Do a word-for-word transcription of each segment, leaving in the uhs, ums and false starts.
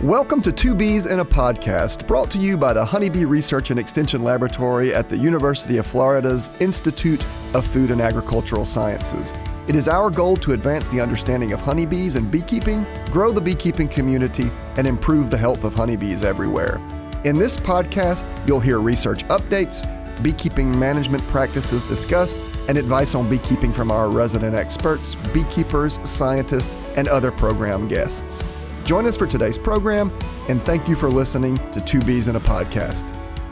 Welcome to Two Bees in a Podcast, brought to you by the Honeybee Research and Extension Laboratory at the University of Florida's Institute of Food and Agricultural Sciences. It is our goal to advance the understanding of honeybees and beekeeping, grow the beekeeping community, and improve the health of honeybees everywhere. In this podcast, you'll hear research updates, beekeeping management practices discussed, and advice on beekeeping from our resident experts, beekeepers, scientists, and other program guests. Join us for today's program, and thank you for listening to Two Bees in a Podcast.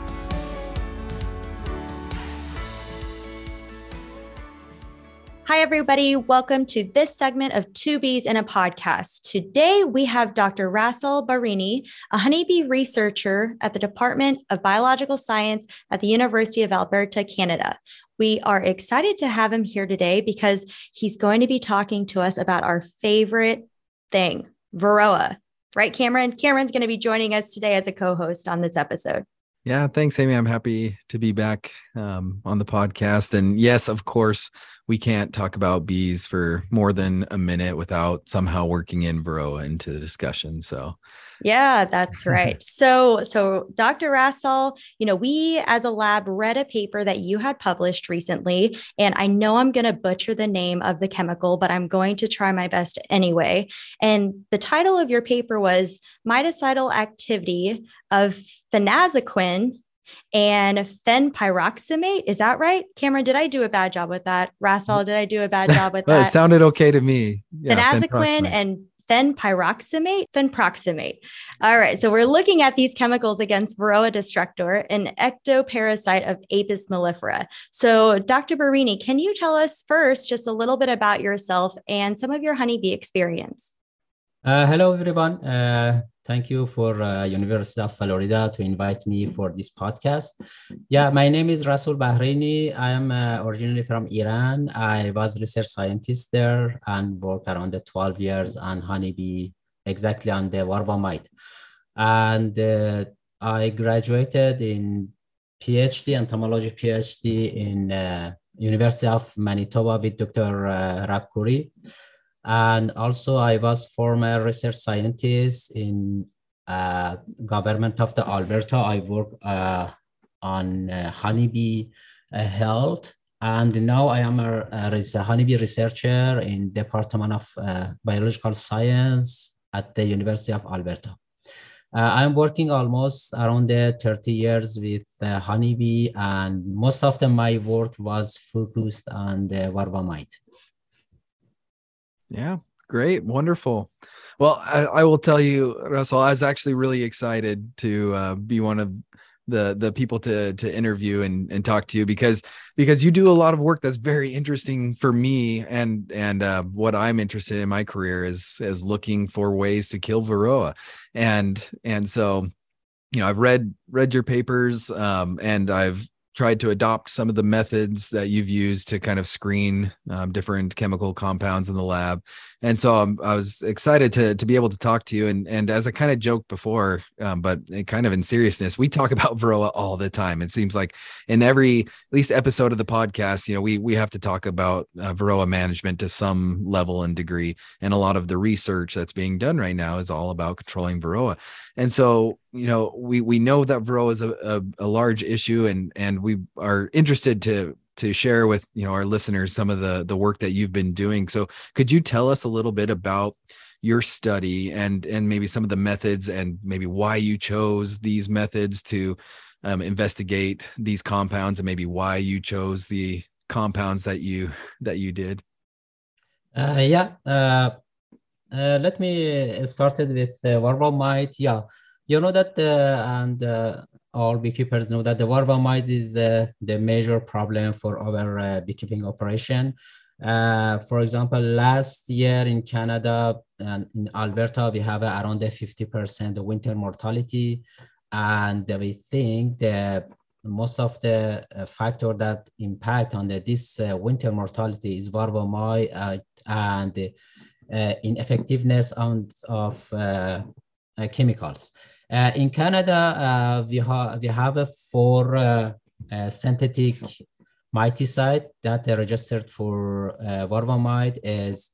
Hi, everybody. Welcome to this segment of Two Bees in a Podcast. Today, we have Doctor Rasul Bahraini, a honeybee researcher at the Department of Biological Science at the University of Alberta, Canada. We are excited to have him here today because he's going to be talking to us about our favorite thing, Varroa. Right, Cameron? Cameron's going to be joining us today as a co-host on this episode. Yeah, thanks, Amy. I'm happy to be back um, on the podcast. And yes, of course, we can't talk about bees for more than a minute without somehow working in Varroa into the discussion. So, yeah, that's right. so, so Doctor Rasul, you know, we as a lab read a paper that you had published recently, and I know I'm going to butcher the name of the chemical, but I'm going to try my best anyway. And the title of your paper was Mitocidal Activity of Phenazequin and fenpyroxamate. Is that right? Cameron, did I do a bad job with that? Rasul, did I do a bad job with well, that? It sounded okay to me. Yeah, Phenazequin and fenpyroxamate, fenproxamate. All right. So we're looking at these chemicals against Varroa destructor, an ectoparasite of Apis mellifera. So Doctor Bahraini, can you tell us first just a little bit about yourself and some of your honeybee experience? Uh, hello, everyone. Uh, thank you for uh, University of Florida to invite me for this podcast. Yeah, my name is Rasul Bahraini. I am uh, originally from Iran. I was research scientist there and worked around the twelve years on honeybee, exactly on the varroa mite. And uh, I graduated in PhD, entomology PhD in uh, University of Manitoba with Doctor Uh, Rabkuri. And also I was former research scientist in uh, government of the Alberta. I work uh, on uh, honeybee uh, health. And now I am a, a honeybee researcher in Department of uh, Biological Science at the University of Alberta. Uh, I'm working almost around the thirty years with uh, honeybee, and most of the, my work was focused on the varroa mite. Yeah, great. Wonderful. Well, I, I will tell you, Rasul, I was actually really excited to uh, be one of the the people to to interview and, and talk to you because because you do a lot of work that's very interesting for me, and and uh, what I'm interested in my career is is looking for ways to kill Varroa, and and so you know I've read read your papers um, and I've tried to adopt some of the methods that you've used to kind of screen um, different chemical compounds in the lab. And so um, I was excited to to be able to talk to you. And, and as I kind of joked before, um, but kind of in seriousness, we talk about Varroa all the time. It seems like in every, at least episode of the podcast, you know, we, we have to talk about uh, Varroa management to some level and degree. And a lot of the research that's being done right now is all about controlling Varroa. And so, you know, we, we know that Varroa is a, a, a large issue, and, and we are interested to, to share with, you know, our listeners some of the, the work that you've been doing. So could you tell us a little bit about your study and, and maybe some of the methods and maybe why you chose these methods to um, investigate these compounds, and maybe why you chose the compounds that you, that you did? Uh, yeah. Uh, uh, let me start with uh, varroa mite. Yeah. You know that, uh, and uh, all beekeepers know that the varroa mite is uh, the major problem for our uh, beekeeping operation. Uh, for example, last year in Canada and in Alberta, we have uh, around the fifty percent winter mortality. And we think that most of the uh, factor that impact on the, this uh, winter mortality is varroa mite uh, and the uh, ineffectiveness on, of uh, uh, chemicals. Uh, in Canada, uh, we, ha we have a four uh, uh, synthetic miticide that are registered for uh, varroa mite is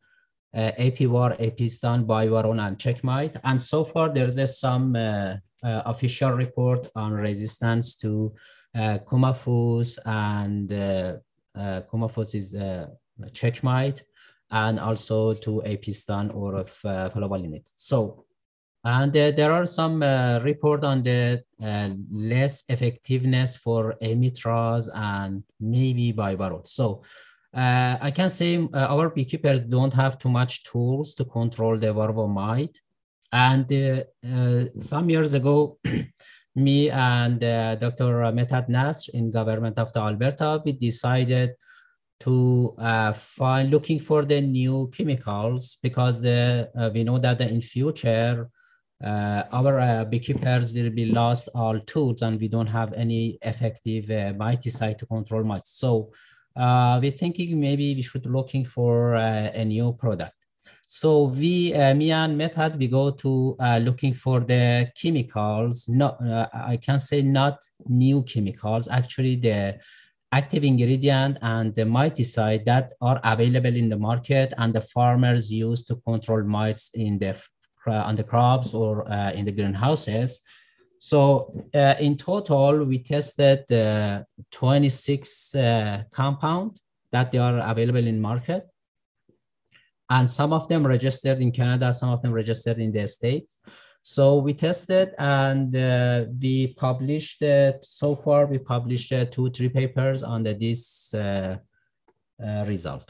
uh, Apivir, Apiston, Bivaron, and Checkmate. And so far, there's uh, some uh, uh, official report on resistance to uh, Coumaphos, and uh, uh, Coumaphos is uh, Checkmate, and also to Apiston or of uh, flavolinate. So, and uh, there are some uh, report on the uh, less effectiveness for Amitraz and maybe Bivaron. So, Uh, I can say uh, our beekeepers don't have too much tools to control the varroa mite. And uh, uh, some years ago, me and uh, Doctor Medhat Nasr in government of the Alberta, we decided to uh, find looking for the new chemicals, because the uh, we know that in future uh, our uh, beekeepers will be lost all tools, and we don't have any effective uh, miticide to control mites. So Uh, we're thinking maybe we should looking for uh, a new product. So we, uh, me and Medhat, we go to uh, looking for the chemicals. Not, uh, I can say not new chemicals. Actually, the active ingredient and the miticide that are available in the market and the farmers use to control mites in the on the crops or uh, in the greenhouses. So uh, in total, we tested uh, twenty-six uh, compounds that they are available in market. And some of them registered in Canada, some of them registered in the States. So we tested, and uh, we published, uh, so far we published uh, two, three papers on the, this uh, uh, result.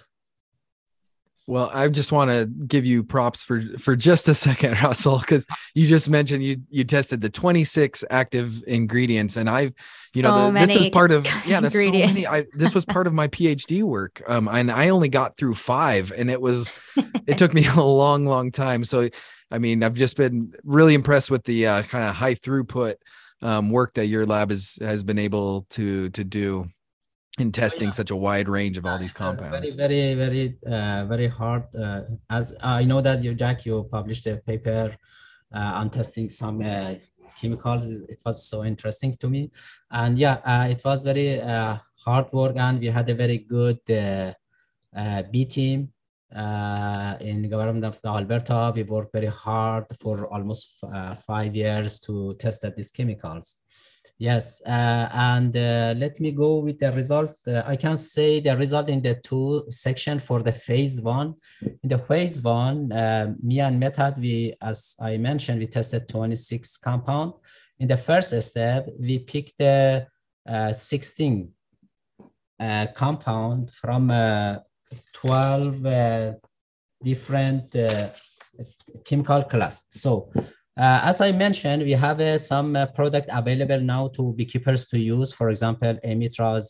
Well, I just want to give you props for for just a second, Russell, because you just mentioned you you tested the twenty-six active ingredients, and I've, you know, so the, this is part of yeah, that's so many. I, this was part of my PhD work, um, and I only got through five, and it was it took me a long, long time. So, I mean, I've just been really impressed with the uh, kind of high throughput um, work that your lab has has been able to to do in testing oh, yeah. such a wide range of all these compounds. Very, very, very, uh, very hard. Uh, as, I know that you, Jack, you published a paper uh, on testing some uh, chemicals. It was so interesting to me. And yeah, uh, it was very uh, hard work, and we had a very good uh, uh, B team uh, in the government of Alberta. We worked very hard for almost uh, five years to test these chemicals. Yes, uh, and uh, let me go with the result. Uh, I can say the result in the two section for the phase one. In the phase one, uh, me and Medhat, we, as I mentioned, we tested twenty-six compound. In the first step, we picked the uh, sixteen uh, compound from uh, twelve uh, different uh, chemical class. So. Uh, as I mentioned, we have uh, some uh, product available now to beekeepers to use, for example, Amitraz,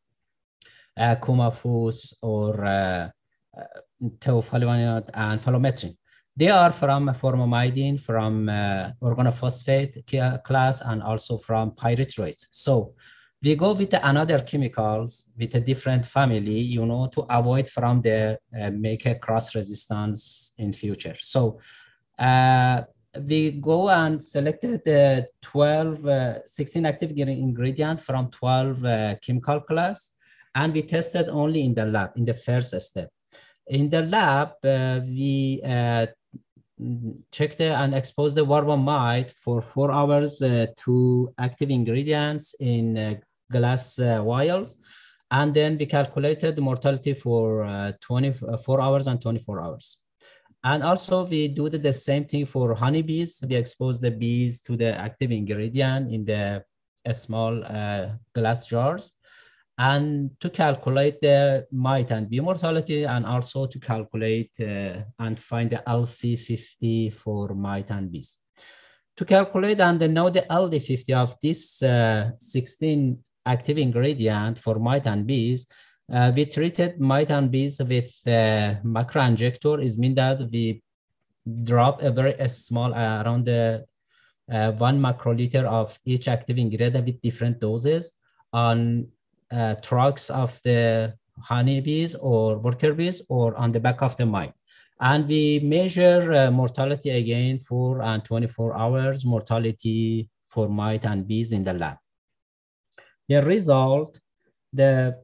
uh, Coumaphos, or uh, uh, Theoflavonate and Falometrin. They are from formamidin, from uh, organophosphate class, and also from pyrethroids. So we go with another chemicals with a different family, you know, to avoid from the uh, make a cross resistance in future. So uh, we go and selected the twelve, uh, sixteen active ingredients from twelve uh, chemical class, and we tested only in the lab, in the first step. In the lab, uh, we uh, checked and exposed the varroa mite for four hours uh, to active ingredients in uh, glass uh, vials, and then we calculated the mortality for uh, twenty-four hours and twenty-four hours. And also we do the same thing for honeybees. We expose the bees to the active ingredient in the uh, small uh, glass jars, and to calculate the mite and bee mortality, and also to calculate uh, and find the L C fifty for mite and bees. To calculate and know the L D fifty of this uh, sixteen active ingredient for mite and bees, Uh, we treated mite and bees with uh, macroinjector. It means that we drop a very a small, uh, around the uh, one macroliter of each active ingredient with different doses on uh, trunks of the honeybees or worker bees, or on the back of the mite. And we measure uh, mortality again for uh, twenty-four hours mortality for mite and bees in the lab. The result, the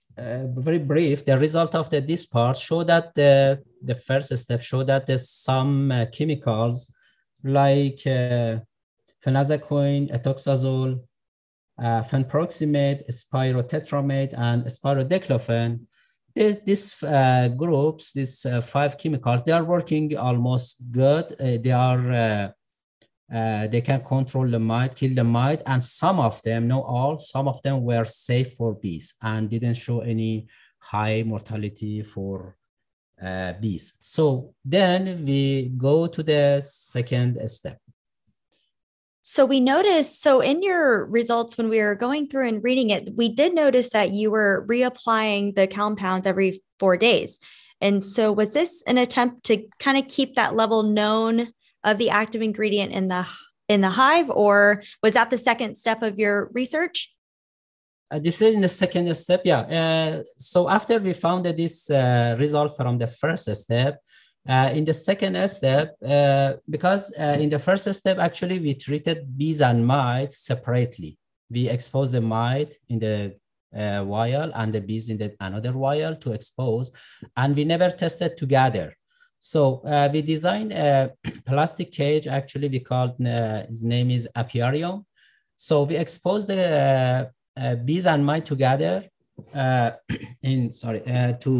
uh, very brief, the result of the, this part show that the, the first step show that there's some uh, chemicals like uh, phenazequine, etoxazole, uh, fenproximate, spirotetramate, and spirodeclofen. These, these uh, groups, these uh, five chemicals, they are working almost good. Uh, they are, uh, uh, they can control the mite, kill the mite, and some of them, not all, some of them were safe for bees and didn't show any high mortality for uh, bees. So then we go to the second step. So we noticed, so in your results, when we were going through and reading it, we did notice that you were reapplying the compounds every four days. And so was this an attempt to kind of keep that level known of the active ingredient in the, in the hive, or was that the second step of your research? Uh, this is in the second step, yeah. Uh, so after we found that this uh, result from the first step, Uh, in the second step, uh, because uh, in the first step, actually, we treated bees and mites separately. We exposed the mite in the uh, vial and the bees in the another vial to expose, and we never tested together. So uh, we designed a plastic cage, actually, we called, uh, his name is apiarium. So we exposed the uh, uh, bees and mite together uh, in, sorry, uh, to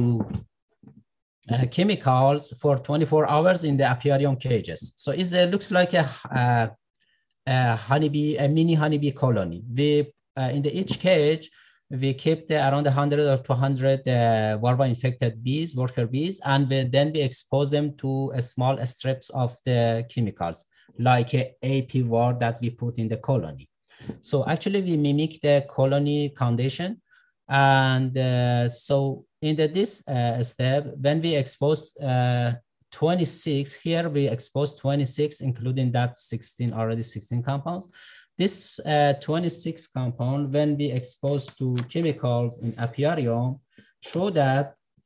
Uh, chemicals for twenty-four hours in the apiarium cages. So it uh, looks like a, uh, a honeybee, a mini honeybee colony. We, uh, in the each cage, we keep the around one hundred or two hundred uh, larva-infected bees, worker bees, and we, then we expose them to a small strips of the chemicals, like a AP ward that we put in the colony. So actually, we mimic the colony condition. And uh, so in the, this uh, step, when we exposed uh, twenty-six, here we exposed twenty-six, including that sixteen, already sixteen compounds. This uh, twenty-six compound, when we exposed to chemicals in apiarium, show that,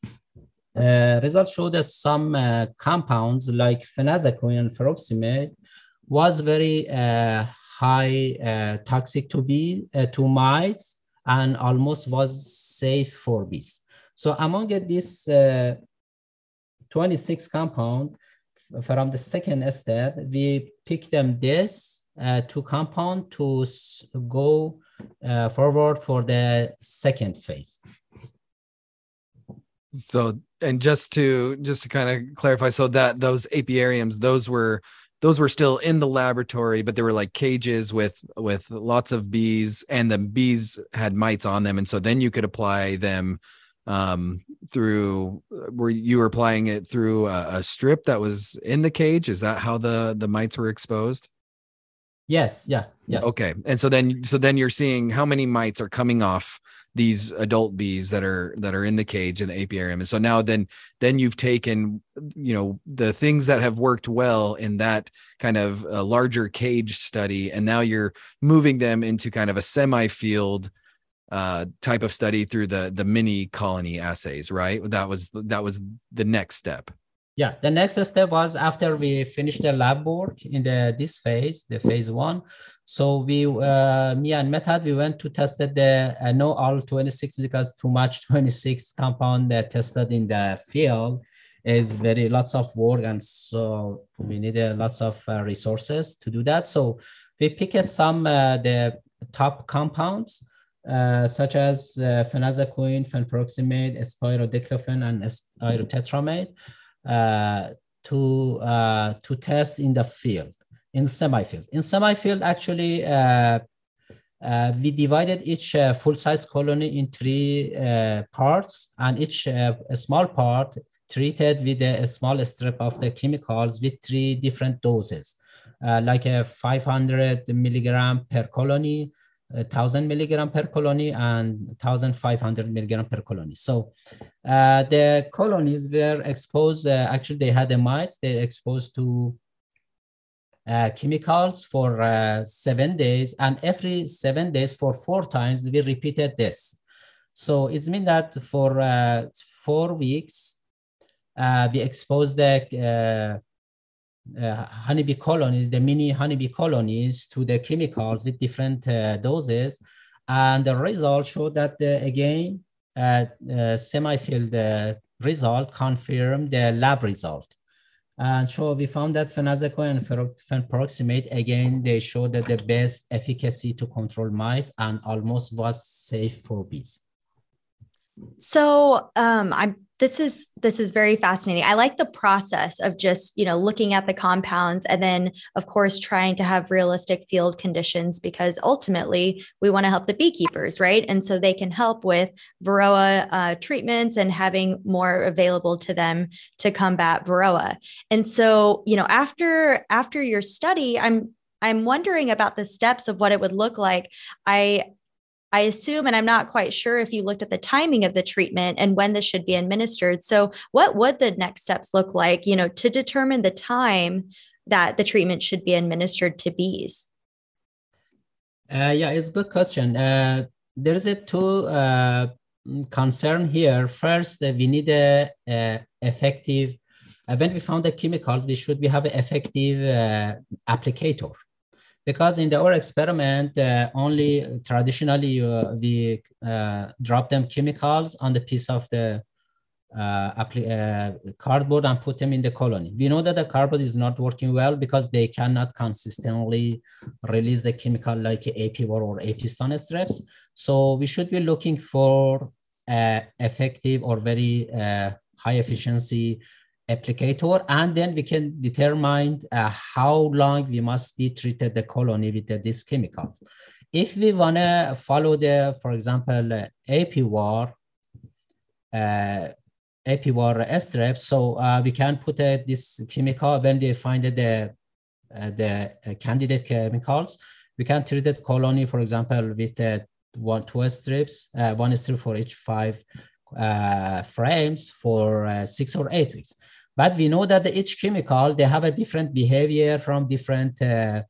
uh, results show that some uh, compounds like phenazequine and furoximate was very uh, high uh, toxic to bee, uh, to mites, and almost was safe for bees. So among these uh, twenty-six compound from the second step, we pick them this uh, two compound to go uh, forward for the second phase. So, and just to just to kind of clarify, so that those apiariums, those were those were still in the laboratory, but they were like cages with with lots of bees, and the bees had mites on them, and so then you could apply them um through, were you were applying it through a, a strip that was in the cage? Is that how the the mites were exposed? Yes. Yeah. Yes. Okay. And so then so then you're seeing how many mites are coming off these adult bees that are that are in the cage in the apiarium. And so now then then you've taken, you know, the things that have worked well in that kind of a larger cage study, and now you're moving them into kind of a semi-field uh type of study through the the mini colony assays, right? That was that was the next step. Yeah, the next step was after we finished the lab work in the this phase, the phase one. So we, uh, me and Method, we went to test the uh, no all twenty-six, because too much twenty-six compound that tested in the field is very lots of work, and so we needed lots of uh, resources to do that. So we picked some uh, the top compounds, uh, such as uh, phenazequine, fenproximate, spirodeclofen, and spirotetramate. Uh, to uh, to test in the field, in semi-field. In semi-field, actually, uh, uh, we divided each uh, full-size colony in three uh, parts, and each uh, a small part treated with a, a small strip of the chemicals with three different doses, uh, like a five hundred milligram per colony, one thousand milligram per colony, and one thousand five hundred milligram per colony. So uh, the colonies were exposed, uh, actually they had the mites, they're exposed to uh, chemicals for uh, seven days, and every seven days for four times, we repeated this. So it's mean that for uh, four weeks, uh, we exposed the uh, Uh, honeybee colonies, the mini honeybee colonies, to the chemicals with different uh, doses, and the results showed that uh, again uh, uh, semi-field uh, result confirmed the lab result. And so we found that Fenazeco and fenproximate, again, they showed that the best efficacy to control mice and almost was safe for bees. So um, I'm this is this is very fascinating. I like the process of just, you know, looking at the compounds and then, of course, trying to have realistic field conditions, because ultimately we want to help the beekeepers, right? And so they can help with Varroa uh, treatments and having more available to them to combat Varroa. And so, you know, after after your study, I'm I'm wondering about the steps of what it would look like. I I assume, and I'm not quite sure if you looked at the timing of the treatment and when this should be administered. So what would the next steps look like, you know, to determine the time that the treatment should be administered to bees? Uh, yeah, it's a good question. Uh, there's a two uh, concern here. First, uh, we need a, a effective, uh, when we found the chemical, we should be have an effective uh, applicator. Because in the, our experiment, uh, only traditionally uh, we uh, drop them chemicals on the piece of the uh, uh, cardboard and put them in the colony. We know that the cardboard is not working well because they cannot consistently release the chemical like A P O R or Apistone strips. So we should be looking for uh, effective or very uh, high efficiency applicator, and then we can determine uh, how long we must be treated the colony with uh, this chemical. If we want to follow the, for example, uh, A P O R, uh, A P O R strips, so uh, we can put uh, this chemical when we find the, uh, the uh, candidate chemicals, we can treat the colony, for example, with uh, one, two strips, uh, one strip for each five uh, frames for uh, six or eight weeks. But we know that the, each chemical, they have a different behavior from different uh,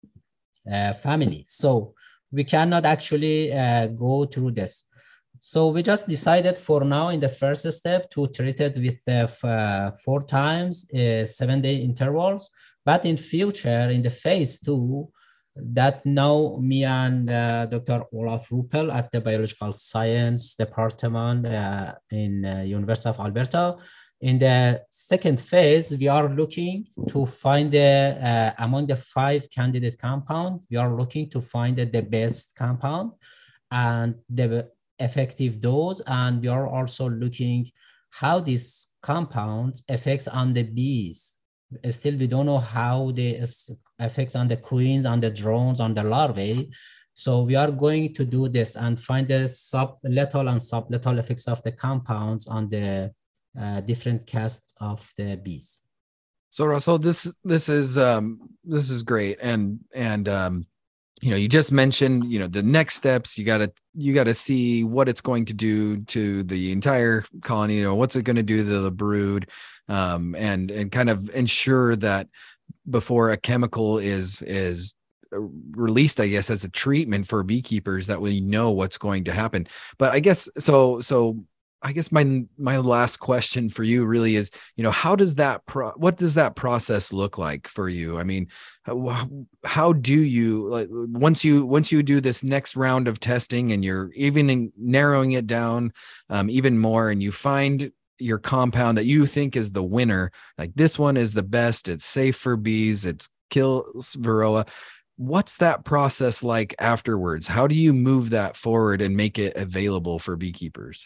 uh, families. So we cannot actually uh, go through this. So we just decided for now in the first step to treat it with uh, f uh, four times, uh, seven day intervals. But in future, in the phase two, that now me and uh, Doctor Olaf Ruppel at the Biological Science Department uh, in uh, University of Alberta, in the second phase, we are looking to find the, uh, among the five candidate compounds, we are looking to find the, the best compound and the effective dose. And we are also looking how this compound affects on the bees. Still, we don't know how the effects on the queens, on the drones, on the larvae. So we are going to do this and find the sub-lethal and sub-lethal effects of the compounds on the Uh, different castes of the bees. So Russell, this this is um, this is great, and and um, you know, you just mentioned, you know, the next steps. You gotta you gotta see what it's going to do to the entire colony. You know, what's it going to do to the brood, um, and and kind of ensure that before a chemical is is released, I guess, as a treatment for beekeepers, that we know what's going to happen. But I guess so so. I guess my my last question for you really is, you know, how does that pro what does that process look like for you? I mean, how, how do you, like, once you once you do this next round of testing and you're even narrowing it down um, even more, and you find your compound that you think is the winner, like this one is the best, it's safe for bees, it's kills Varroa. What's that process like afterwards? How do you move that forward and make it available for beekeepers?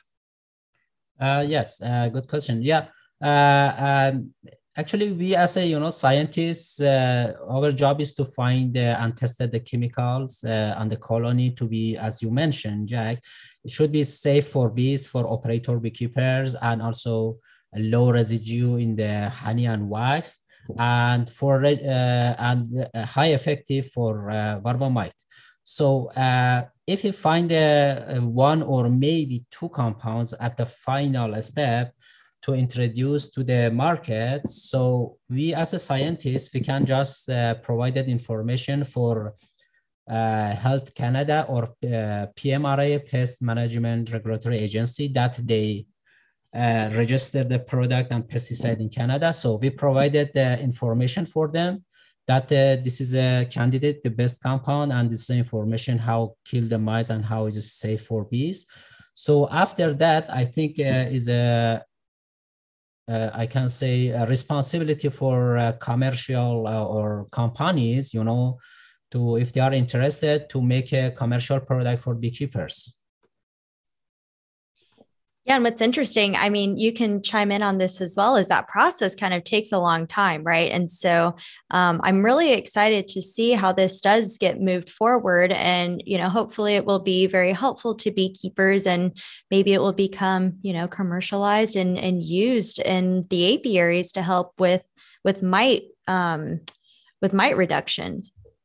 Uh, yes, uh, good question. Yeah, uh, um, actually, we as a you know scientists, uh, our job is to find uh, and test the chemicals uh, on the colony to be, as you mentioned, Jack, it should be safe for bees, for operator beekeepers, and also a low residue in the honey and wax, and for uh, and uh, high effective for uh, varroa mite. So uh, if you find a, a one or maybe two compounds at the final step to introduce to the market, so we as a scientist, we can just uh, provide that information for uh, Health Canada or uh, P M R A, Pest Management Regulatory Agency, that they uh, register the product and pesticide in Canada. So we provided the information for them that uh, this is a candidate, the best compound, and this is information how kill the mice and how is it safe for bees. So after that, I think uh, is a uh, I can say a responsibility for uh, commercial uh, or companies, you know, to if they are interested to make a commercial product for beekeepers. Yeah, and what's interesting, I mean, you can chime in on this as well, as that process kind of takes a long time, right? And so um, I'm really excited to see how this does get moved forward. And, you know, hopefully it will be very helpful to beekeepers, and maybe it will become, you know, commercialized and, and used in the apiaries to help with, with mite, um, with mite reduction.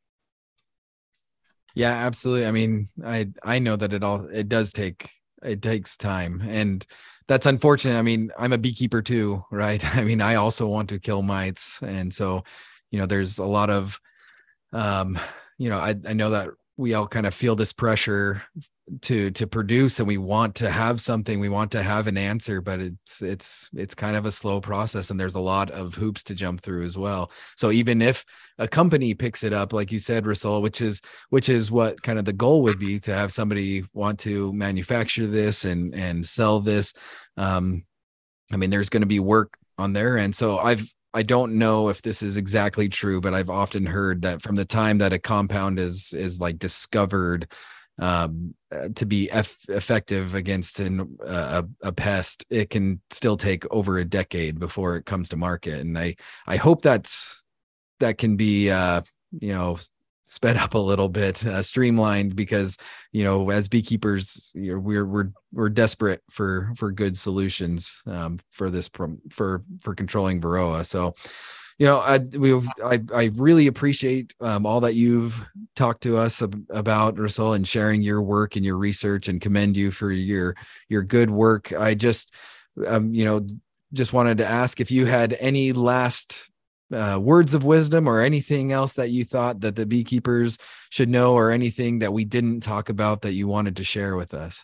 Yeah, absolutely. I mean, I, I know that it all, it does take it takes time, and that's unfortunate. I mean, I'm a beekeeper too, right? I mean, I also want to kill mites. And so, you know, there's a lot of, um, you know, I, I know that we all kind of feel this pressure to, to produce, and we want to have something, we want to have an answer, but it's, it's, it's kind of a slow process, and there's a lot of hoops to jump through as well. So even if a company picks it up, like you said, Rasul, which is, which is what kind of the goal would be, to have somebody want to manufacture this and, and sell this. Um, I mean, there's going to be work on their end. So I've, I don't know if this is exactly true, but I've often heard that from the time that a compound is, is like discovered um, to be eff- effective against an, uh, a, a pest, it can still take over a decade before it comes to market. And I, I hope that's, that can be, uh, you know, sped up a little bit, uh, streamlined, because, you know, as beekeepers, you know, we're, we're, we're desperate for, for good solutions, um, for this, for, for controlling Varroa. So, you know, I, we, I, I really appreciate, um, all that you've talked to us ab- about, Rasul, and sharing your work and your research, and commend you for your, your good work. I just, um, you know, just wanted to ask if you had any last Uh, words of wisdom, or anything else that you thought that the beekeepers should know, or anything that we didn't talk about that you wanted to share with us.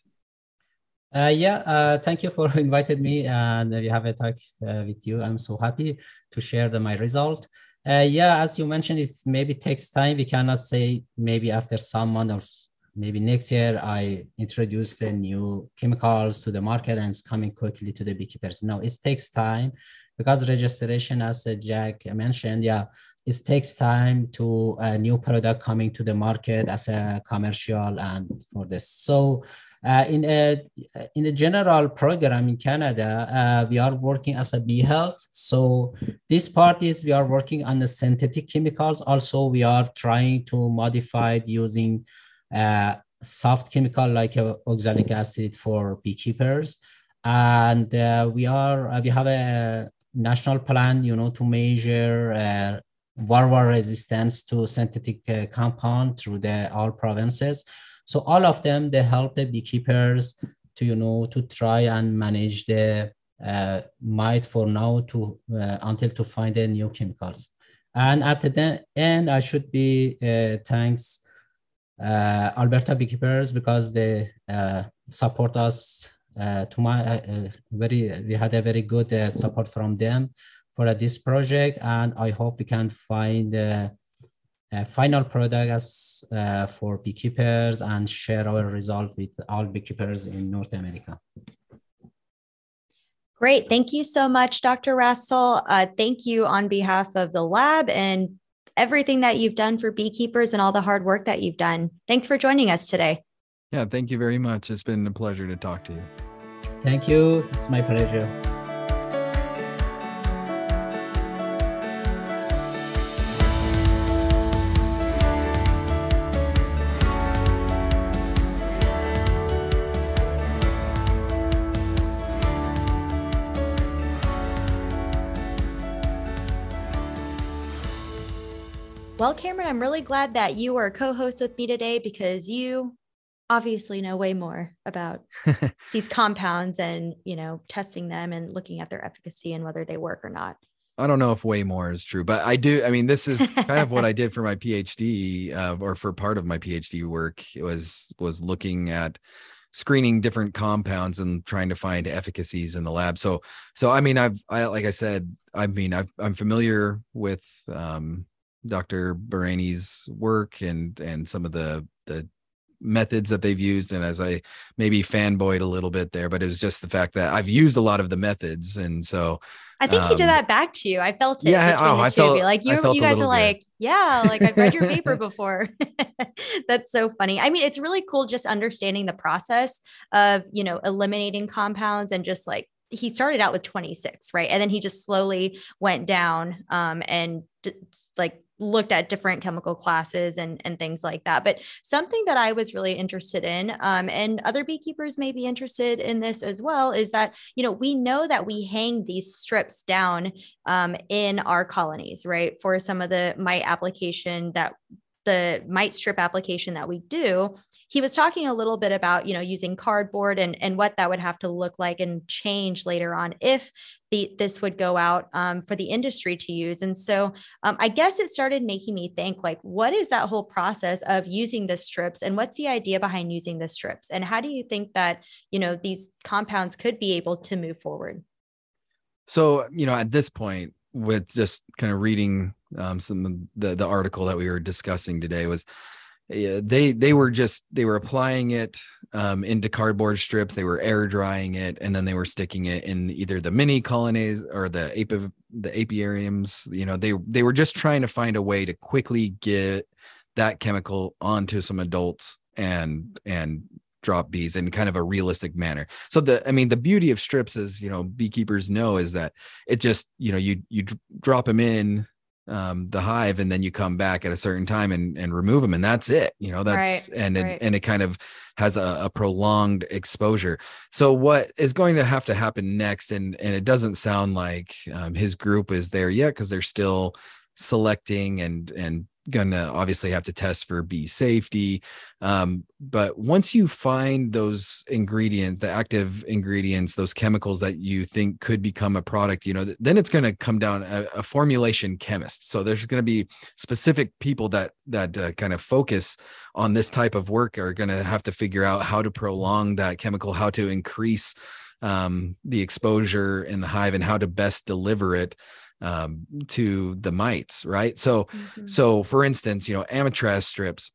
Uh, yeah, uh, thank you for inviting me, and we have a talk uh, with you. I'm so happy to share the, my result. Uh, yeah, as you mentioned, it maybe takes time. We cannot say maybe after some month or maybe next year I introduce the new chemicals to the market and it's coming quickly to the beekeepers. No, it takes time, because registration, as uh, Jack mentioned, yeah, it takes time to a new product coming to the market as a commercial and for this. So uh, in a in a general program in Canada, uh, we are working as a bee health. So this part is we are working on the synthetic chemicals. Also, we are trying to modify it using uh, soft chemical like uh, oxalic acid for beekeepers. And uh, we are uh, we have a national plan, you know, to measure uh, varroa resistance to synthetic uh, compound through the all provinces. So all of them, they help the beekeepers to, you know, to try and manage the uh, mite for now to uh, until to find the new chemicals. And at the end, I should be uh, thanks uh, Alberta beekeepers, because they uh, support us. Uh, to my uh, very, we had a very good uh, support from them for uh, this project, and I hope we can find uh, a final product as uh, for beekeepers and share our result with all beekeepers in North America. Great, thank you so much, Doctor Rasul. Uh, thank you on behalf of the lab and everything that you've done for beekeepers and all the hard work that you've done. Thanks for joining us today. Yeah, thank you very much. It's been a pleasure to talk to you. Thank you. It's my pleasure. Well, Cameron, I'm really glad that you are a co-host with me today, because you obviously know way more about these compounds and, you know, testing them and looking at their efficacy and whether they work or not. I don't know if way more is true, but I do. I mean, this is kind of what I did for my PhD, uh, or for part of my PhD work. It was, was looking at screening different compounds and trying to find efficacies in the lab. So, so, I mean, I've, I, like I said, I mean, I've, I'm familiar with, um, Doctor Bahraini's work and, and some of the, the, methods that they've used. And as I maybe fanboyed a little bit there, but it was just the fact that I've used a lot of the methods. And so I think um, he did that back to you. I felt it yeah, between oh, the I two felt, of you. Like you, you guys are like, bit. yeah, like I've read your paper before. That's so funny. I mean, it's really cool just understanding the process of, you know, eliminating compounds and just like, he started out with twenty-six, right? And then he just slowly went down um, and d- like looked at different chemical classes and, and things like that. But something that I was really interested in, um, and other beekeepers may be interested in this as well, is that, you know, we know that we hang these strips down um, in our colonies, right? For some of the mite application that the mite strip application that we do. He was talking a little bit about, you know, using cardboard and, and what that would have to look like and change later on if the, this would go out um, for the industry to use. And so um, I guess it started making me think, like, what is that whole process of using the strips and what's the idea behind using the strips? And how do you think that, you know, these compounds could be able to move forward? So, you know, at this point, with just kind of reading um, some of the, the article that we were discussing today was, yeah, they they were just they were applying it um, into cardboard strips. They were air drying it, and then they were sticking it in either the mini colonies or the api- the apiariums. You know, they they were just trying to find a way to quickly get that chemical onto some adults and and drop bees in kind of a realistic manner. So the I mean the beauty of strips, as you know, beekeepers know, is that it just, you know, you you d- drop them in um the hive and then you come back at a certain time and and remove them, and that's it, you know, that's right, and right. It, and it kind of has a, a prolonged exposure. So what is going to have to happen next, and and it doesn't sound like um, his group is there yet, because they're still selecting and and gonna obviously have to test for bee safety, um but once you find those ingredients, the active ingredients, those chemicals that you think could become a product, you know, th- then it's going to come down a, a formulation chemist. So there's going to be specific people that that uh, kind of focus on this type of work are going to have to figure out how to prolong that chemical, how to increase um the exposure in the hive, and how to best deliver it um, to the mites. Right. So, mm-hmm. so for instance, you know, Amitraz strips,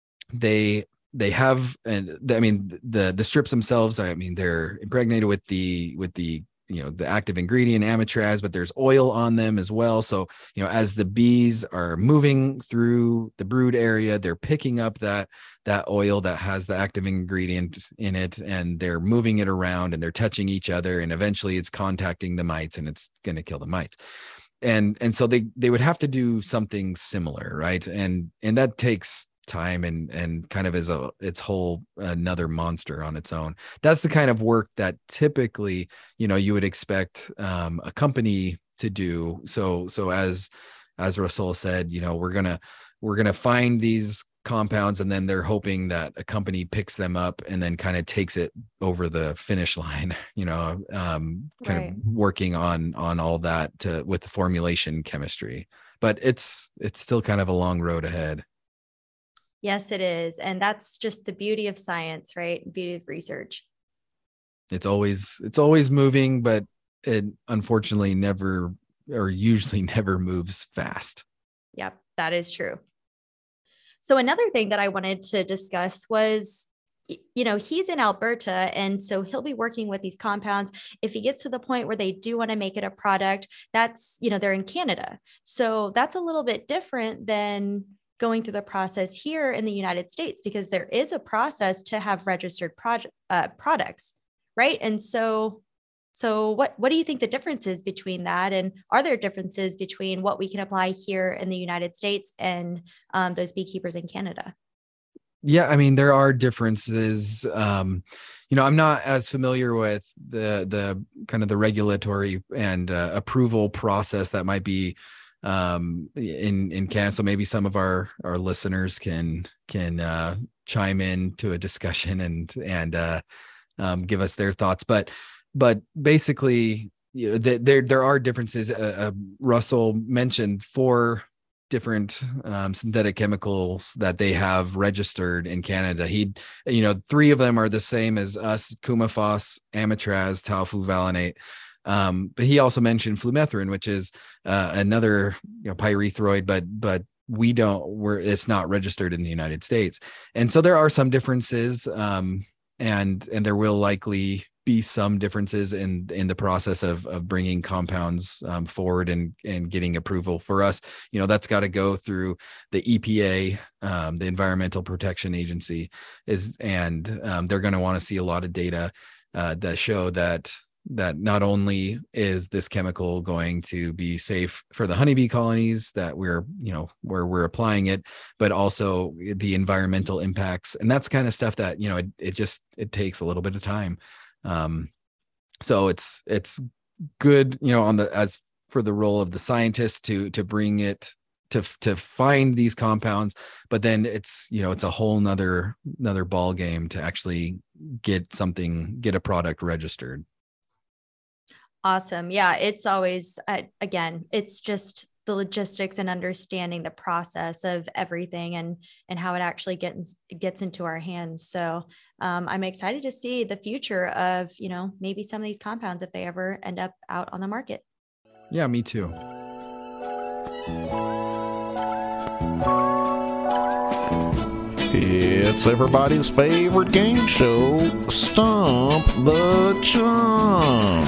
they, they have, and I mean, the, the strips themselves, I mean, they're impregnated with the, with the, you know, the active ingredient Amitraz, but there's oil on them as well. So, you know, as the bees are moving through the brood area, they're picking up that, that oil that has the active ingredient in it, and they're moving it around and they're touching each other, and eventually it's contacting the mites and it's going to kill the mites. And, and so they, they would have to do something similar. Right. And, and that takes time and, and kind of is a, its whole another monster on its own. That's the kind of work that typically, you know, you would expect um, a company to do. So, so as, as Rasul said, you know, we're going to, we're going to find these compounds, and then they're hoping that a company picks them up and then kind of takes it over the finish line, you know, um, kind right. of working on, on all that to, with the formulation chemistry, but it's, it's still kind of a long road ahead. Yes, it is. And that's just the beauty of science, right? Beauty of research. It's always, it's always moving, but it unfortunately never, or usually never moves fast. Yep, that is true. So another thing that I wanted to discuss was, you know, he's in Alberta, and so he'll be working with these compounds. If he gets to the point where they do want to make it a product, that's, you know, they're in Canada. So that's a little bit different than going through the process here in the United States, because there is a process to have registered project uh, products, right? And so, so what, what do you think the difference is between that? And are there differences between what we can apply here in the United States and um, those beekeepers in Canada? Yeah, I mean, there are differences. Um, you know, I'm not as familiar with the the kind of the regulatory and uh, approval process that might be um, in in Canada. So maybe some of our our listeners can can uh, chime in to a discussion and and uh, um, give us their thoughts. But but basically, you know, the, there there are differences. Uh, uh, Russell mentioned four different um, synthetic chemicals that they have registered in Canada. He, you know, three of them are the same as us: Coumaphos, Amitraz, Talfuvalinate. Um, but he also mentioned flumethrin, which is uh, another, you know, pyrethroid, but but we don't, we're, it's not registered in the United States. And so there are some differences, um, and, and there will likely be some differences in, in the process of, of bringing compounds um, forward and, and getting approval. For us, you know, that's got to go through the E P A, um, the Environmental Protection Agency is, and um, they're going to want to see a lot of data uh, that show that that not only is this chemical going to be safe for the honeybee colonies that we're, you know, where we're applying it, but also the environmental impacts. And that's kind of stuff that, you know, it, it just, it takes a little bit of time. Um, so it's, it's good, you know, on the, as for the role of the scientist to, to bring it to, to find these compounds, but then it's, you know, it's a whole nother, another ball game to actually get something, get a product registered. Awesome. Yeah. It's always, uh, again, it's just the logistics and understanding the process of everything and, and how it actually gets, gets into our hands. So um, I'm excited to see the future of, you know, maybe some of these compounds, if they ever end up out on the market. Yeah, me too. It's everybody's favorite game show, Stump the Chump.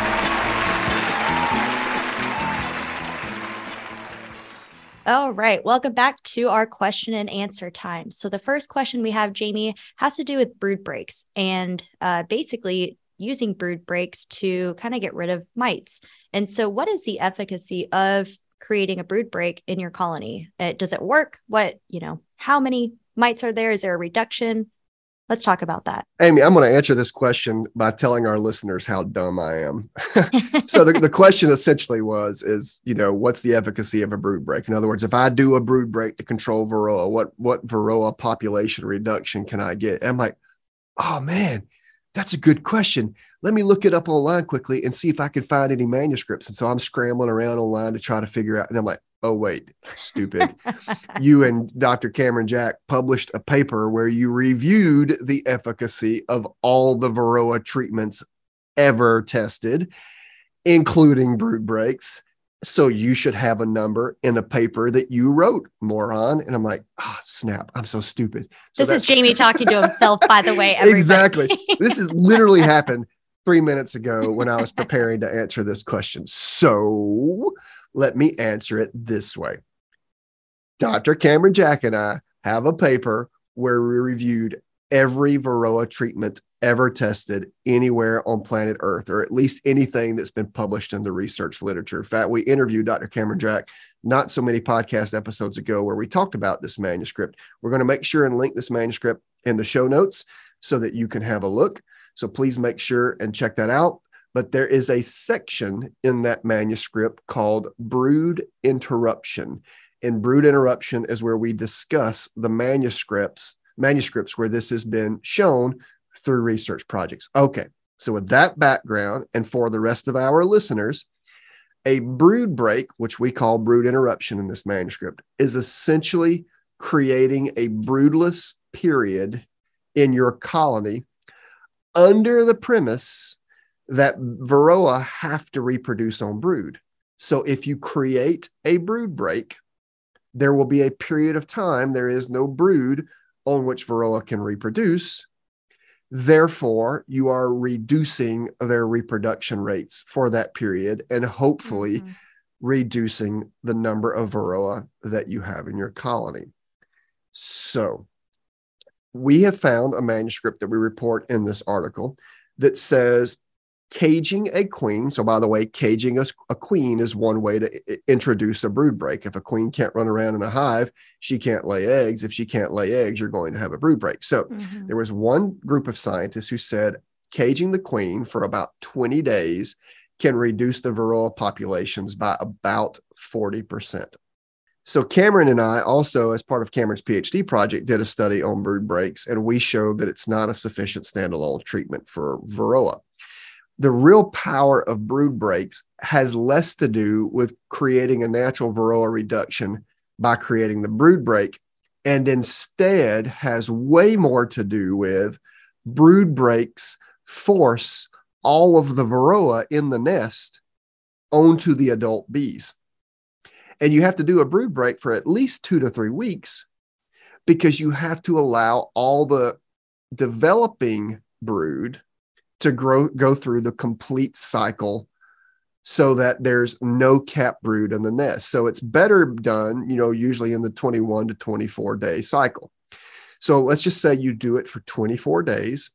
All right. Welcome back to our question and answer time. So the first question we have, Jamie, has to do with brood breaks and uh, basically using brood breaks to kind of get rid of mites. And so what is the efficacy of creating a brood break in your colony? Uh, does it work? What, you know, how many mites are there? Is there a reduction? Let's talk about that. Amy, I'm going to answer this question by telling our listeners how dumb I am. So the, the question essentially was, is, you know, what's the efficacy of a brood break? In other words, if I do a brood break to control Varroa, what, what Varroa population reduction can I get? And I'm like, oh man, that's a good question. Let me look it up online quickly and see if I can find any manuscripts. And so I'm scrambling around online to try to figure out. And I'm like, oh, wait, stupid. You and Doctor Cameron Jack published a paper where you reviewed the efficacy of all the Varroa treatments ever tested, including brood breaks. So you should have a number in a paper that you wrote, moron. And I'm like, oh, snap. I'm so stupid. So this is Jamie talking to himself, by the way. Everybody. Exactly. This has literally happened three minutes ago when I was preparing to answer this question. So let me answer it this way. Doctor Cameron Jack and I have a paper where we reviewed every Varroa treatment ever tested anywhere on planet Earth, or at least anything that's been published in the research literature. In fact, we interviewed Doctor Cameron Jack not so many podcast episodes ago where we talked about this manuscript. We're going to make sure and link this manuscript in the show notes so that you can have a look. So please make sure and check that out. But there is a section in that manuscript called Brood Interruption. And Brood Interruption is where we discuss the manuscripts, manuscripts where this has been shown through research projects. Okay, so with that background, and for the rest of our listeners, a brood break, which we call brood interruption in this manuscript, is essentially creating a broodless period in your colony under the premise that Varroa have to reproduce on brood. So if you create a brood break, there will be a period of time there is no brood on which Varroa can reproduce. Therefore, you are reducing their reproduction rates for that period and hopefully mm-hmm. reducing the number of Varroa that you have in your colony. So we have found a manuscript that we report in this article that says caging a queen. So by the way, caging a, a queen is one way to I- introduce a brood break. If a queen can't run around in a hive, she can't lay eggs. If she can't lay eggs, you're going to have a brood break. So mm-hmm. there was one group of scientists who said caging the queen for about twenty days can reduce the Varroa populations by about forty percent. So Cameron and I also, as part of Cameron's PhD project, did a study on brood breaks, and we showed that it's not a sufficient standalone treatment for Varroa. The real power of brood breaks has less to do with creating a natural Varroa reduction by creating the brood break, and instead has way more to do with brood breaks force all of the Varroa in the nest onto the adult bees. And you have to do a brood break for at least two to three weeks because you have to allow all the developing brood to grow, go through the complete cycle so that there's no capped brood in the nest. So it's better done, you know, usually in the twenty-one to twenty-four day cycle. So let's just say you do it for twenty-four days.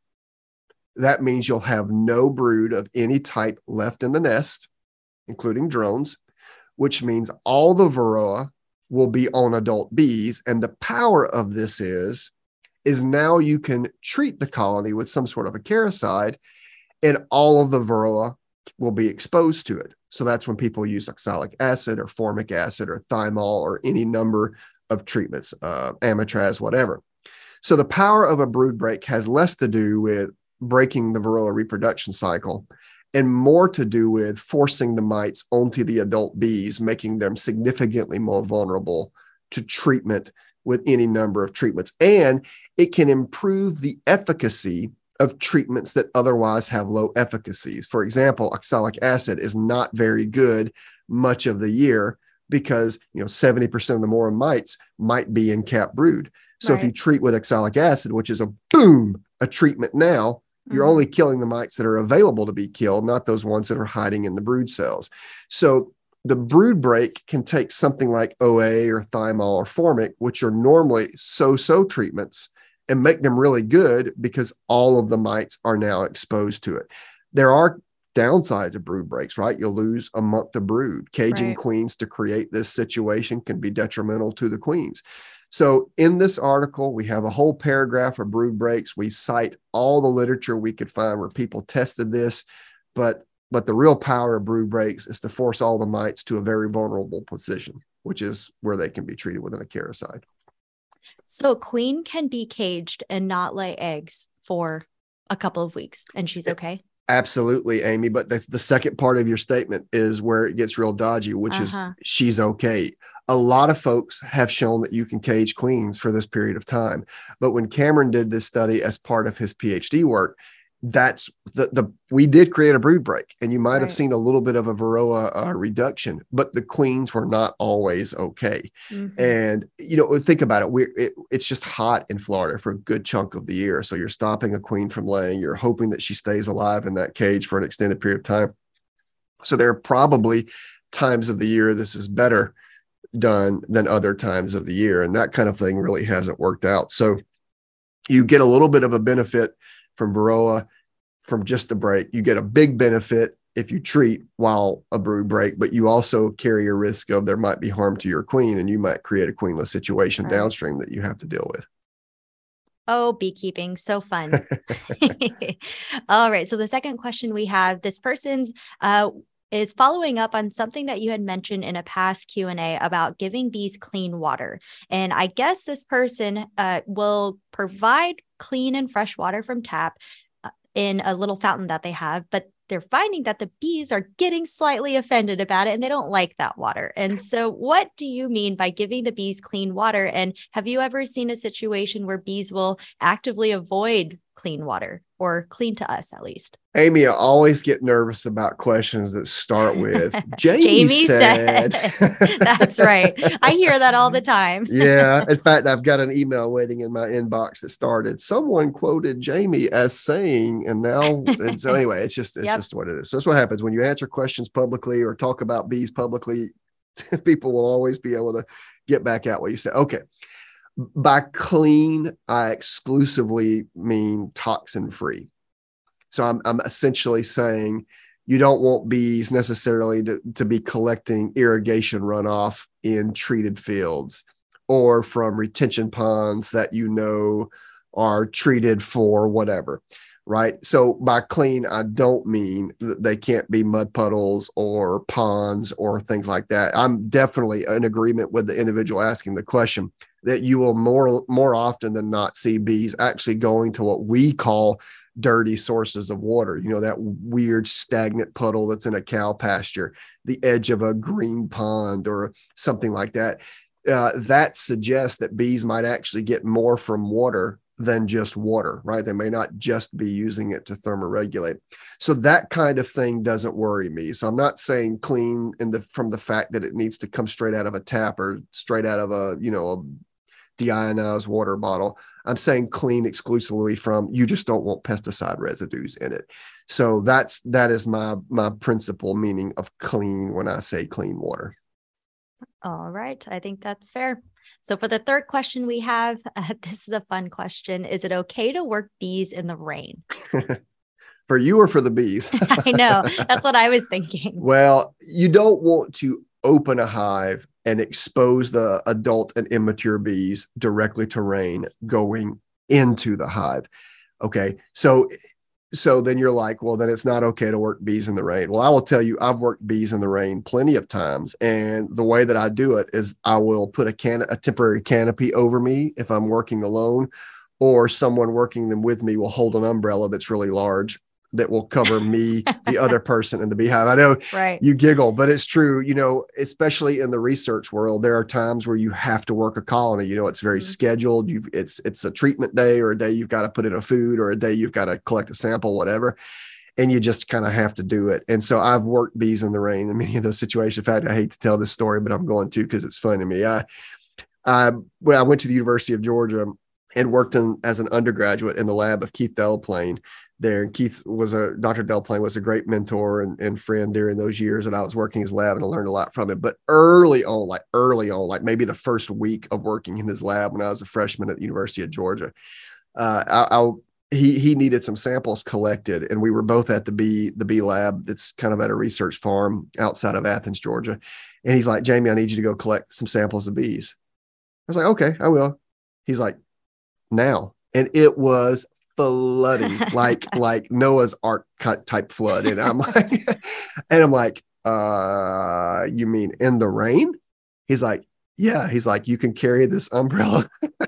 That means you'll have no brood of any type left in the nest, including drones, which means all the varroa will be on adult bees. And the power of this is, is now you can treat the colony with some sort of a acaricide and all of the varroa will be exposed to it. So that's when people use oxalic acid or formic acid or thymol or any number of treatments, uh, amitraz, whatever. So the power of a brood break has less to do with breaking the varroa reproduction cycle and more to do with forcing the mites onto the adult bees, making them significantly more vulnerable to treatment with any number of treatments. And it can improve the efficacy of treatments that otherwise have low efficacies. For example, oxalic acid is not very good much of the year because, you know, seventy percent of the moron mites might be in capped brood. So right. If you treat with oxalic acid, which is a boom, a treatment now, you're mm-hmm. only killing the mites that are available to be killed, not those ones that are hiding in the brood cells. So the brood break can take something like O A or thymol or formic, which are normally so-so treatments, and make them really good because all of the mites are now exposed to it. There are downsides of brood breaks, right? You'll lose a month of brood. Caging right. queens to create this situation can be detrimental to the queens. So in this article, we have a whole paragraph of brood breaks. We cite all the literature we could find where people tested this, but, but the real power of brood breaks is to force all the mites to a very vulnerable position, which is where they can be treated with an acaricide. So a queen can be caged and not lay eggs for a couple of weeks and she's okay? Absolutely, Amy. But the, the second part of your statement is where it gets real dodgy, which uh-huh. is she's okay. A lot of folks have shown that you can cage queens for this period of time. But when Cameron did this study as part of his PhD work, that's the, the we did create a brood break, and you might right. have seen a little bit of a varroa uh, reduction, but the queens were not always okay. Mm-hmm. And, you know, think about it. We it, it's just hot in Florida for a good chunk of the year. So you're stopping a queen from laying. You're hoping that she stays alive in that cage for an extended period of time. So there are probably times of the year this is better done than other times of the year. And that kind of thing really hasn't worked out. So you get a little bit of a benefit from varroa from just the break. You get a big benefit if you treat while a brood break, but you also carry a risk of there might be harm to your queen and you might create a queenless situation right. downstream that you have to deal with. Oh, beekeeping. So fun. All right. So the second question we have, this person's uh, is following up on something that you had mentioned in a past Q and A about giving bees clean water. And I guess this person uh, will provide clean and fresh water from tap uh, in a little fountain that they have, but they're finding that the bees are getting slightly offended about it and they don't like that water. And so what do you mean by giving the bees clean water? And have you ever seen a situation where bees will actively avoid clean water, or clean to us at least? Amy, I always get nervous about questions that start with Jamie, Jamie said. said. That's right. I hear that all the time. Yeah. In fact, I've got an email waiting in my inbox that started, someone quoted Jamie as saying, and now, and so anyway, it's just, it's yep. just what it is. So that's what happens when you answer questions publicly or talk about bees publicly. People will always be able to get back at what you said. Okay. By clean, I exclusively mean toxin free. So I'm, I'm essentially saying you don't want bees necessarily to, to be collecting irrigation runoff in treated fields or from retention ponds that you know are treated for whatever, right? So by clean, I don't mean that they can't be mud puddles or ponds or things like that. I'm definitely in agreement with the individual asking the question that you will more, more often than not see bees actually going to what we call dirty sources of water. You know, that weird stagnant puddle that's in a cow pasture, the edge of a green pond or something like that. Uh, that suggests that bees might actually get more from water than just water, right? They may not just be using it to thermoregulate. So that kind of thing doesn't worry me. So I'm not saying clean in the from the fact that it needs to come straight out of a tap or straight out of a, you know, a deionized water bottle. I'm saying clean exclusively from, you just don't want pesticide residues in it. So that's, that is my, my principal meaning of clean when I say clean water. All right. I think that's fair. So for the third question we have, uh, this is a fun question. Is it okay to work bees in the rain? For you or for the bees? I know. That's what I was thinking. Well, you don't want to open a hive and expose the adult and immature bees directly to rain going into the hive. Okay. So, so then you're like, well, then it's not okay to work bees in the rain. Well, I will tell you, I've worked bees in the rain plenty of times. And the way that I do it is I will put a can, a temporary canopy over me if I'm working alone, or someone working them with me will hold an umbrella that's really large that will cover me, the other person in the beehive. I know right. You giggle, but it's true. You know, especially in the research world, there are times where you have to work a colony. You know, it's very mm-hmm. scheduled. You've it's it's a treatment day, or a day you've got to put in a food, or a day you've got to collect a sample, whatever. And you just kind of have to do it. And so I've worked bees in the rain in many of those situations. In fact, I hate to tell this story, but I'm going to because it's funny to me. I, I when I went to the University of Georgia and worked in, as an undergraduate in the lab of Keith Delaplane there. And Keith was a, Doctor Delaplane was a great mentor and, and friend during those years that I was working his lab, and I learned a lot from him. But early on, like early on, like maybe the first week of working in his lab when I was a freshman at the University of Georgia, uh, I, I he he needed some samples collected, and we were both at the bee the bee lab that's kind of at a research farm outside of Athens, Georgia. And he's like, Jamie, I need you to go collect some samples of bees. I was like, okay, I will. He's like, now. And it was flooding, like like Noah's Ark type flood. And I'm like, and I'm like, uh, you mean in the rain? He's like, yeah. He's like, you can carry this umbrella.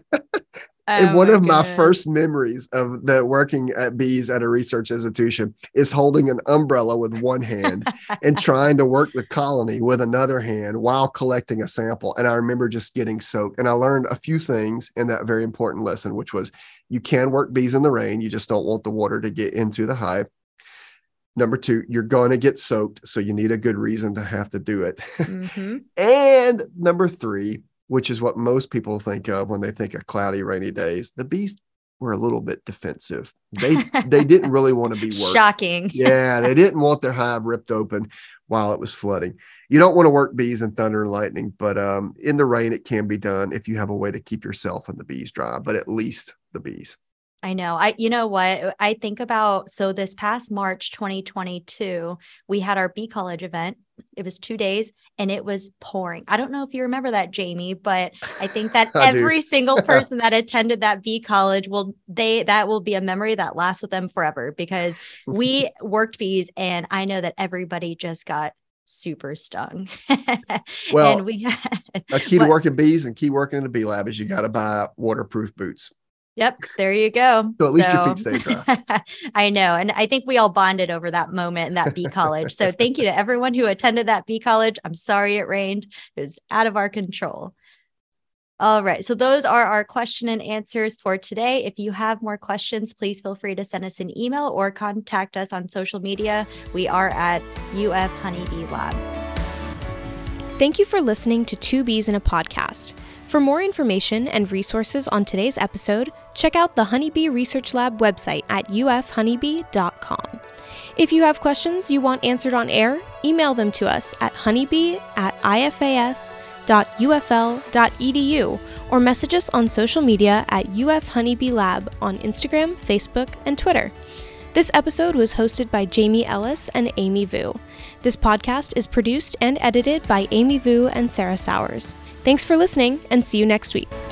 Oh, and one my of my goodness. first memories of the working at bees at a research institution is holding an umbrella with one hand and trying to work the colony with another hand while collecting a sample. And I remember just getting soaked. And I learned a few things in that very important lesson, which was you can work bees in the rain. You just don't want the water to get into the hive. Number two, you're going to get soaked. So you need a good reason to have to do it. Mm-hmm. And number three, which is what most people think of when they think of cloudy, rainy days, the bees were a little bit defensive. They they didn't really want to be worked. Shocking. Yeah, they didn't want their hive ripped open while it was flooding. You don't want to work bees in thunder and lightning, but um, in the rain, it can be done if you have a way to keep yourself and the bees dry, but at least the bees. I know. I, you know what I think about? So this past March, twenty twenty-two, we had our Bee College event. It was two days and it was pouring. I don't know if you remember that, Jamie, but I think that I every do. single person that attended that Bee College will, they, that will be a memory that lasts with them forever, because we worked bees and I know that everybody just got super stung. Well, and we had, a key what? to working bees and key working in the bee lab is you got to buy waterproof boots. Yep. There you go. So at least your feet stay dry. I know. And I think we all bonded over that moment in that Bee College. So thank you to everyone who attended that Bee College. I'm sorry it rained. It was out of our control. All right. So those are our question and answers for today. If you have more questions, please feel free to send us an email or contact us on social media. We are at U F Honeybee Lab. Thank you for listening to Two Bees in a Podcast. For more information and resources on today's episode, check out the Honeybee Research Lab website at u f honeybee dot com. If you have questions you want answered on air, email them to us at honeybee at ifas dot u f l dot e d u or message us on social media at U F Honeybee Lab on Instagram, Facebook, and Twitter. This episode was hosted by Jamie Ellis and Amy Vu. This podcast is produced and edited by Amy Vu and Sarah Sowers. Thanks for listening, and see you next week.